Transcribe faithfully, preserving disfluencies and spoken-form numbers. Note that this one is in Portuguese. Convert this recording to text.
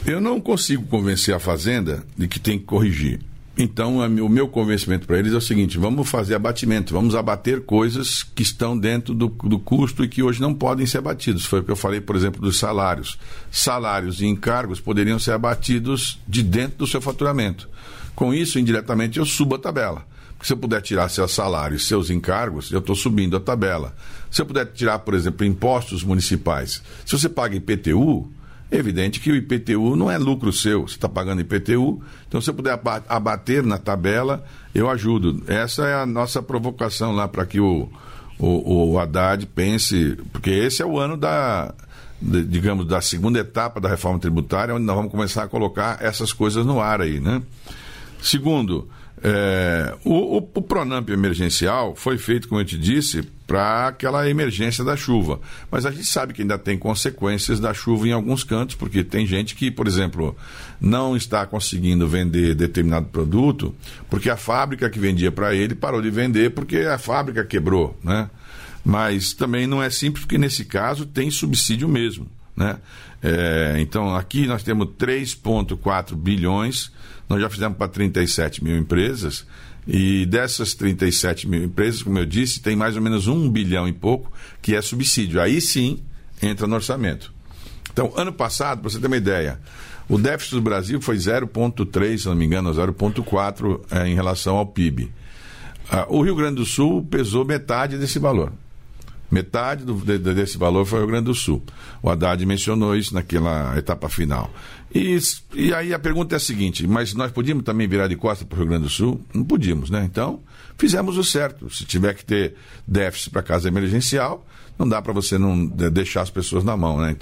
Eu não consigo convencer a Fazenda de que tem que corrigir. Então, o meu convencimento para eles é o seguinte: vamos fazer abatimento, vamos abater coisas que estão dentro do, do custo e que hoje não podem ser abatidos. Foi o que eu falei, por exemplo, dos salários. Salários e encargos poderiam ser abatidos de dentro do seu faturamento. Com isso, indiretamente, eu subo a tabela. Porque se eu puder tirar seus salários e seus encargos, eu estou subindo a tabela. Se eu puder tirar, por exemplo, impostos municipais, se você paga I P T U, é evidente que o I P T U não é lucro seu, você está pagando I P T U, então se eu puder abater na tabela, eu ajudo. Essa é a nossa provocação lá para que o, o, o Haddad pense, porque esse é o ano da, de, digamos, da segunda etapa da reforma tributária, onde nós vamos começar a colocar essas coisas no ar aí, né? Segundo, é, o, o, o Pronamp emergencial foi feito, como eu te disse, para aquela emergência da chuva. Mas a gente sabe que ainda tem consequências da chuva em alguns cantos, porque tem gente que, por exemplo, não está conseguindo vender determinado produto porque a fábrica que vendia para ele parou de vender porque a fábrica quebrou, né? Mas também não é simples, porque nesse caso tem subsídio mesmo, né? É, então aqui nós temos três vírgula quatro bilhões, nós já fizemos para trinta e sete mil empresas, e dessas trinta e sete mil empresas, como eu disse, tem mais ou menos um bilhão e pouco que é subsídio. Aí sim entra no orçamento. Então, ano passado, para você ter uma ideia, o déficit do Brasil foi zero vírgula três, se não me engano, zero vírgula quatro é, em relação ao P I B. Ah, o Rio Grande do Sul pesou metade desse valor. Metade do, de, desse valor foi o Rio Grande do Sul. O Haddad mencionou isso naquela etapa final. E, e aí a pergunta é a seguinte: mas nós podíamos também virar de costas para o Rio Grande do Sul? Não podíamos, né? Então, fizemos o certo. Se tiver que ter déficit para casa emergencial, não dá para você não deixar as pessoas na mão, né?